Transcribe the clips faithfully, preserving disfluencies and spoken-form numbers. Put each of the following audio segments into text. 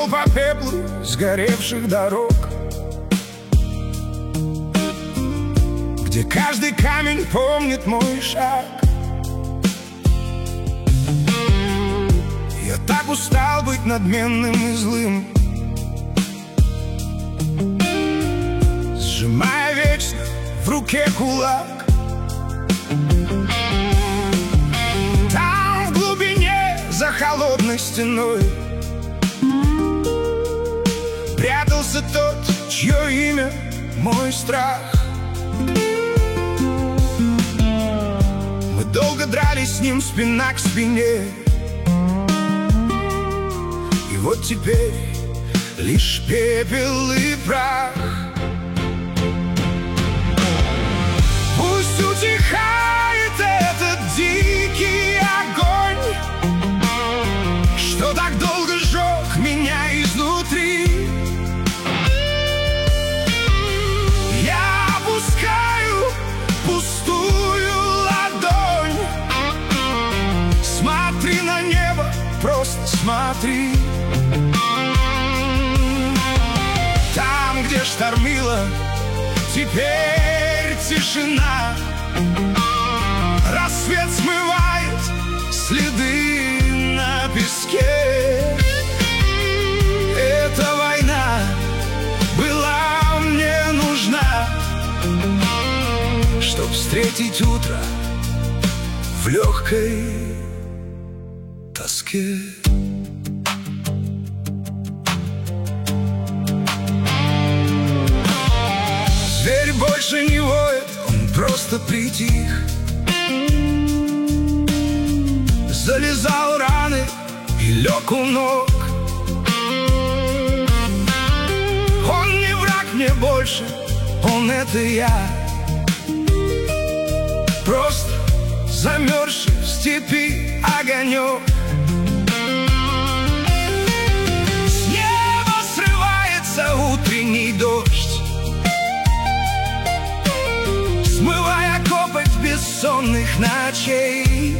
шел по пеплу сгоревших дорог, где каждый камень помнит мой шаг. Я так устал быть надменным и злым, сжимая вечно в руке кулак. Там в глубине, за холодной стеной, прятался тот, чье имя мой страх. Мы долго дрались с ним спина к спине, и вот теперь лишь пепел и прах. Пусть утихает этот дикий огонь, что так долго сжег меня изнутри. Я опускаю пустую ладонь. Смотри на небо, просто смотри. Там, где штормило, теперь тишина. Рассвет смывает следы на песке. Эта война была мне нужна, чтоб встретить утро в легкой тоске. Зверь больше не воет, он просто притих. Залезал раны и лег у ног. Он не враг мне больше, он — это я. Просто замерзший в степи огонек. С неба срывается утренний дождь, смывая копоть бессонных ночей.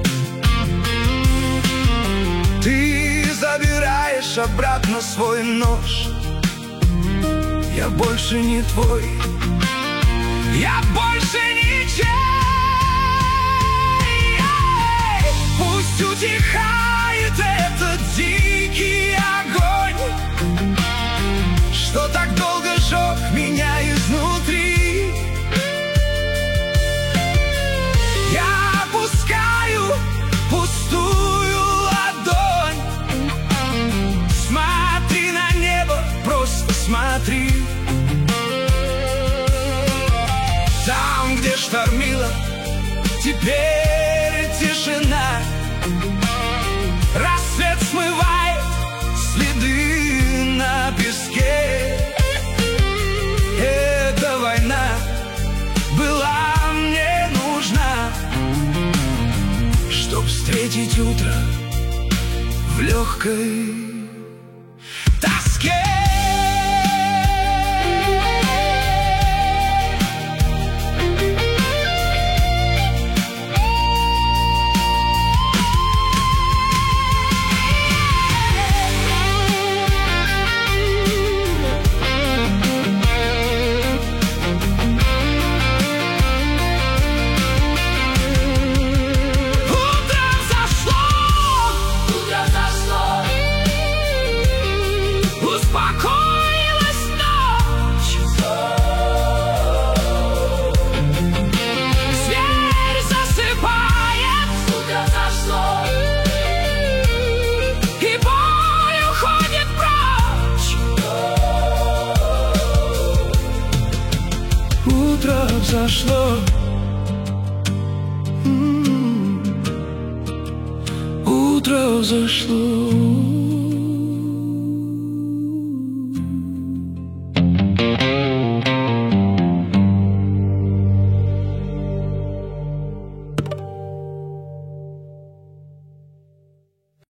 Ты забираешь обратно свой нож. Я больше не твой, я больше ничей. Пусть утихает этот дикий огонь, что так долго сжег меня изнутри. Я опускаю пустую ладонь. Смотри на небо, просто смотри. Там, где штормило, теперь тишина. Рассвет смывает следы на песке. Эта война была мне нужна, чтоб встретить утро в легкой тоске. Успокоилась ночь, зверь засыпает, утро зашло, и боль уходит прочь. Утро взошло, м-м-м. Утро взошло.